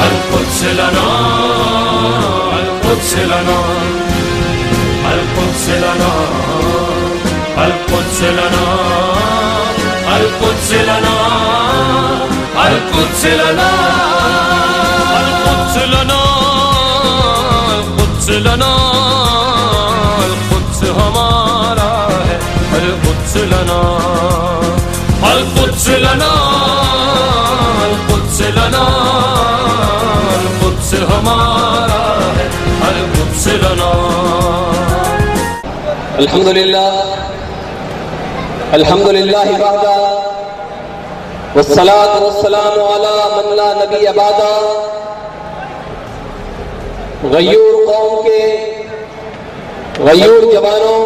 القدس لنا القدس لنا القدس لنا القدس لنا القدس لنا القدس لنا القدس لنا القدس لنا القدس ہمارا ہے القدس لنا القدس لنا القدس لنا القدس ہمارا ہے القدس لنا. الحمدللہ الحمدللہ وحدہ والصلاة والسلام علی من لا نبی بعدہ. غیور قوم کے غیور جوانوں،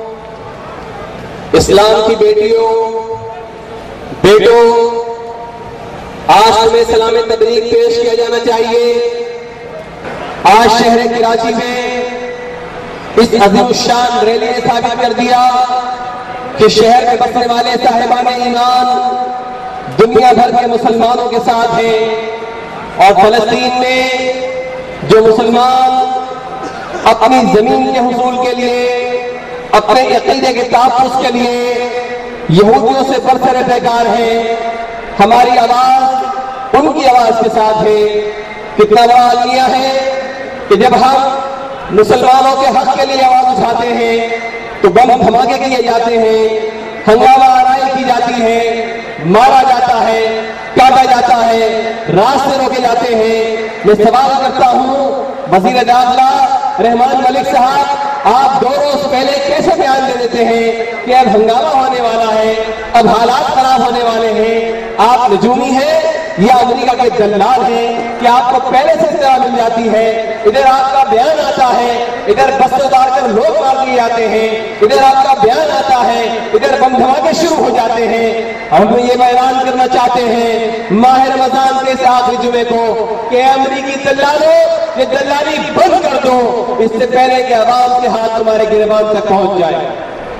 اسلام کی بیٹیوں بیٹوں، آج تمہیں سلام تبریک پیش کیا جانا چاہیے. آج شہر کراچی میں اس عظیم الشان ریلی نے ثابت کر دیا کہ شہر میں بسنے والے صاحبان ایمان دنیا بھر کے مسلمانوں کے ساتھ ہیں، اور فلسطین میں جو مسلمان اپنی زمین کے حصول کے لیے، اپنے عقیدے کے تحفظ کے لیے یہودیوں سے برسر پیکار ہیں، ہماری آواز ان کی آواز کے ساتھ ہے. کتنا بڑا عالیہ ہے کہ جب ہم مسلمانوں کے حق کے لیے آواز اٹھاتے ہیں تو بم دھماکے کیے جاتے ہیں، ہنگامہ آرائی کی جاتی ہے، مارا جاتا ہے، کاٹا جاتا ہے، راستے روکے جاتے ہیں. میں سوال کرتا ہوں وزیر داخلہ رحمان ملک صاحب، آپ 2 روز پہلے کیسے بیان دے دیتے ہیں کہ اب ہنگامہ ہونے والا ہے، اب حالات خراب ہونے والے ہیں؟ آپ نجومی ہیں یا امریکہ کے دلال ہیں کہ آپ کو پہلے سے اطلاع مل جاتی ہے؟ ادھر آپ کا بیان آتا ہے، ادھر بس اتار کر لوگ مار دیے جاتے ہیں، ادھر آپ کا بیان آتا ہے، ادھر بم دھماکے شروع ہو جاتے ہیں. ہم یہ اعلان کرنا چاہتے ہیں ماہ رمضان کے اس آخری جمعے کو کہ امریکی دلالوں یہ دلالی بند کر دو، اس سے پہلے کہ عوام کے ہاتھ تمہارے گریبان تک پہنچ جائے.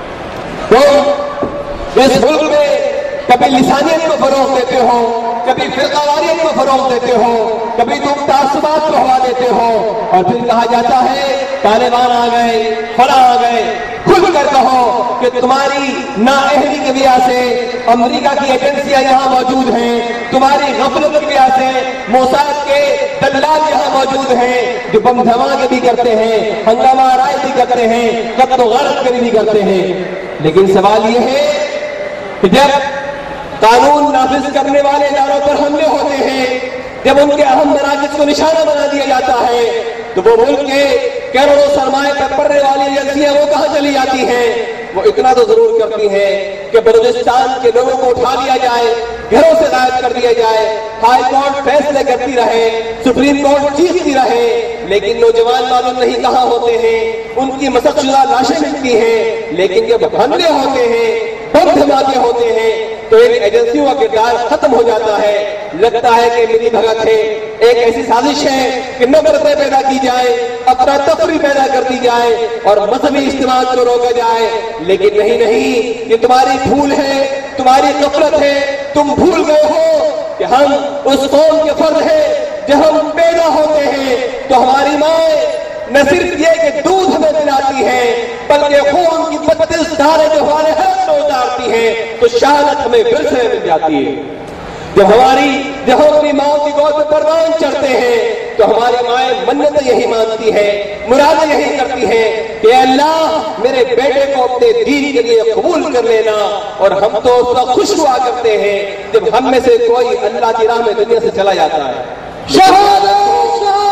تو اس ملک میں کبھی لسانیت کو فروغ دیتے ہو، کبھی فرقہ واریت کو فروغ دیتے ہو، کبھی تم تعصبات کو ہوا دیتے ہو، اور پھر کہا جاتا ہے طالبان آ گئے، فلاں آ گئے. کھل کر کہو کہ تمہاری نااہلی کی وجہ سے امریکہ کی ایجنسیاں یہاں موجود ہیں، تمہاری غفلت کی وجہ سے موساد کے دلال یہاں موجود ہیں جو بم دھماکے بھی کرتے ہیں، ہنگامہ آرائی بھی کرتے ہیں، قتل و غارت بھی کرتے ہیں. لیکن سوال یہ ہے کہ جب قانون نافذ کرنے والے اداروں پر حملے ہوتے ہیں، جب ان کے اہم مراکز کو نشانہ بنا دیا جاتا ہے، تو وہ ملک کے کروڑوں سرمایہ پر پڑنے والی ایجنسیاں وہ کہاں چلی جاتی ہیں؟ وہ اتنا تو ضرور کرتی ہیں کہ بلوچستان کے لوگوں کو اٹھا لیا جائے، گھروں سے غائب کر دیا جائے، ہائی کورٹ فیصلے کرتی رہے، سپریم کورٹ چیختی رہے، لیکن نوجوان معلوم نہیں کہاں ہوتے ہیں. ان کی مسخ شدہ لاشیں ملتی ہیں، لیکن جب حملے ہوتے ہیں، بم دھماکے ہوتے ہیں، تو ان ایجنسیوں کا کردار ختم ہو جاتا ہے. لگتا ہے کہ ملی بھگت ہے، ایک ایسی سازش ہے کہ نفرتیں پیدا کی جائے، افراتفری پیدا کر دی جائے اور مذہبی اجتماع کو روکا جائے. لیکن نہیں، یہ تمہاری بھول ہے، تمہاری غفلت ہے. تم بھول گئے ہو کہ ہم اس قوم کے فرد ہیں. جب ہم پیدا ہوتے ہیں تو ہماری ماں نہ صرف یہ کہ دودھ ہمیں پلاتی ہے بلکہ خون کی 32 دھاریں جو ہمارے ہاتھ میں اتارتی ہیں تو شہادت ہمیں ورثے مل جاتی ہے. جب ہم اپنی ماں کی گود میں پروان چڑھتے ہیں تو ہماری مائیں منتیں یہی مانتی ہیں، مرادیں یہی کرتی ہیں کہ اے اللہ میرے بیٹے کو اپنے دین کے لیے قبول کر لینا. اور ہم تو اس وقت خوش ہوا کرتے ہیں جب ہم میں سے کوئی اللہ کی راہ میں دنیا سے چلا جاتا ہے. شہادت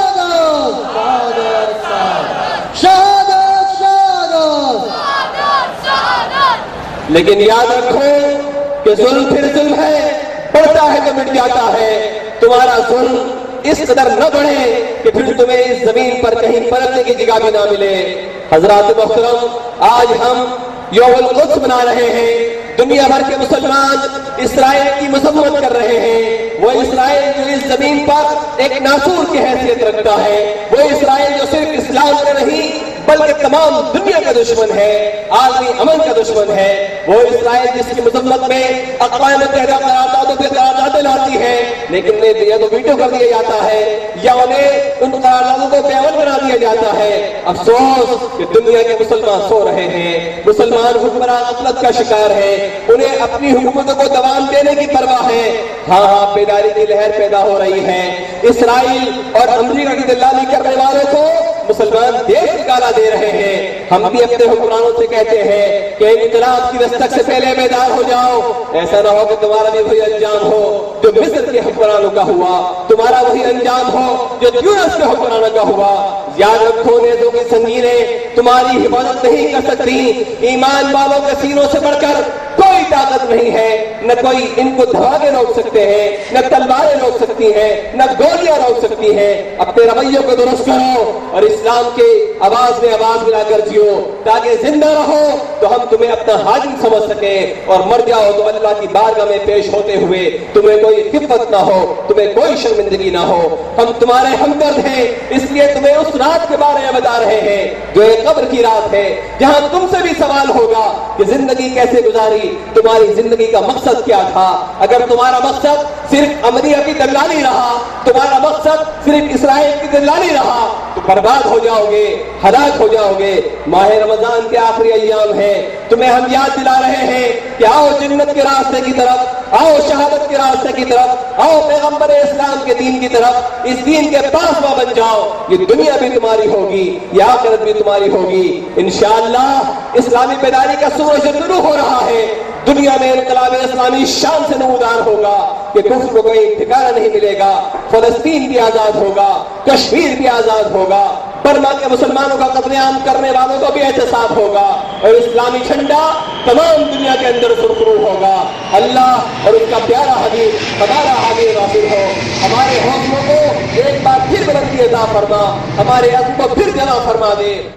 شہادت شہادت شہادت. لیکن یاد رکھو کہ ظلم پھر ظلم ہے، بڑھتا ہے تو مٹ جاتا ہے. تمہارا ظلم اس قدر نہ بڑھے کہ پھر تمہیں اس زمین پر کہیں پلٹنے کی جگہ بھی نہ ملے. حضرات محترم، آج ہم یوم القدس منا رہے ہیں. دنیا بھر کے مسلمان اسرائیل کی مذمت کر رہے ہیں. وہ اسرائیل جو اس زمین پر ایک ناسور کی حیثیت رکھتا ہے، وہ اسرائیل جو صرف اسلام میں نہیں بلکہ تمام دنیا کا دشمن ہے، عالمی امن کا دشمن ہے۔ وہ اسرائیل جس کی مذمت میں اقوام متحدہ قراردادوں پہ قراردادیں لاتی ہے، لیکن یا تو ویٹو کر دیا جاتا ہے یا انہیں ان قراردادوں کو بیان بنا دیا جاتا ہے۔ افسوس کہ دنیا کے مسلمان سو رہے ہیں، مسلمان حکمران غفلت کا شکار ہیں، انہیں اپنی حکومتوں کو دوام دینے کی پرواہ ہے۔ ہاں بیداری کی لہر پیدا ہو رہی ہے۔ اسرائیل اور امریکہ کی دلالی کرنے والوں کو مسلمان دیش نکالا دے رہے ہیں۔ ہم بھی اپنے حکمرانوں سے کہتے ہیں کہ انقلاب کی دستک سے پہلے بیدار ہو جاؤ، ایسا نہ ہو کہ تمہارا بھی وہی انجام ہو جو مصر کے حکمرانوں کا ہوا، تمہارا وہی انجام ہو جو تیونس کے حکمرانوں کا ہوا۔ یاد رکھو نیزوں کی سنگینیں تمہاری حفاظت نہیں کر سکتی، ایمان والوں کے سینوں سے بڑھ کر کوئی طاقت نہیں ہے، نہ کوئی ان کو دھاگے روک سکتے ہیں، نہ تلواریں روک سکتی ہیں، نہ گولیاں روک سکتی ہیں۔ اپنے رویوں کو درست کرو اور اسلام کے آواز میں آواز ملا کر جیو، تاکہ زندہ رہو تو ہم تمہیں اپنا حاکم سمجھ سکیں، اور مر جاؤ تو اللہ کی بارگاہ میں پیش ہوتے ہوئے تمہیں کوئی خفت نہ ہو، تمہیں کوئی شرمندگی نہ ہو۔ ہم تمہارے ہمدرد ہیں، اس لیے تمہیں اس رات کے بارے میں بتا رہے ہیں جو ایک قبر کی رات ہے، جہاں تم سے بھی سوال ہوگا کہ زندگی کیسے گزاری، تمہاری زندگی کا مقصد کیا تھا۔ اگر تمہارا مقصد صرف امریکہ کی دلالی رہا، تمہارا مقصد صرف اسرائیل کی دلالی رہا، تو برباد ہو جاؤ گے، ہلاک ہو جاؤ گے۔ ماہ رمضان کے آخری ایام ہیں، تمہیں ہم یاد دلا رہے ہیں کہ آؤ جنت کے راستے کی طرف، آؤ شہادت کے راستے کی طرف، آؤ پیغمبر اسلام کے دین کی طرف، اس دین کے پاسباں بن جاؤ۔ یہ دنیا بھی تمہاری ہوگی، یہ آخرت بھی تمہاری ہوگی انشاءاللہ۔ اسلامی بیداری کا سورج طلوع ہو رہا ہے، دنیا میں انقلاب اسلامی شان سے نمودار ہوگا کہ کفر کو کوئی ٹھکانہ نہیں ملے گا۔ فلسطین بھی آزاد ہوگا، کشمیر بھی آزاد ہوگا، برما کے مسلمانوں کا قتل عام کرنے والوں کو بھی احتساب ہوگا، اور اسلامی جھنڈا تمام دنیا کے اندر سرخرو ہوگا۔ اللہ اور اس کا پیارا حبیب ہمارا حاضر ناصر ہو، ہمارے حوصلوں کو ایک بار پھر بلندی عطا فرما، ہمارے عزم کو پھر جمع فرما دے۔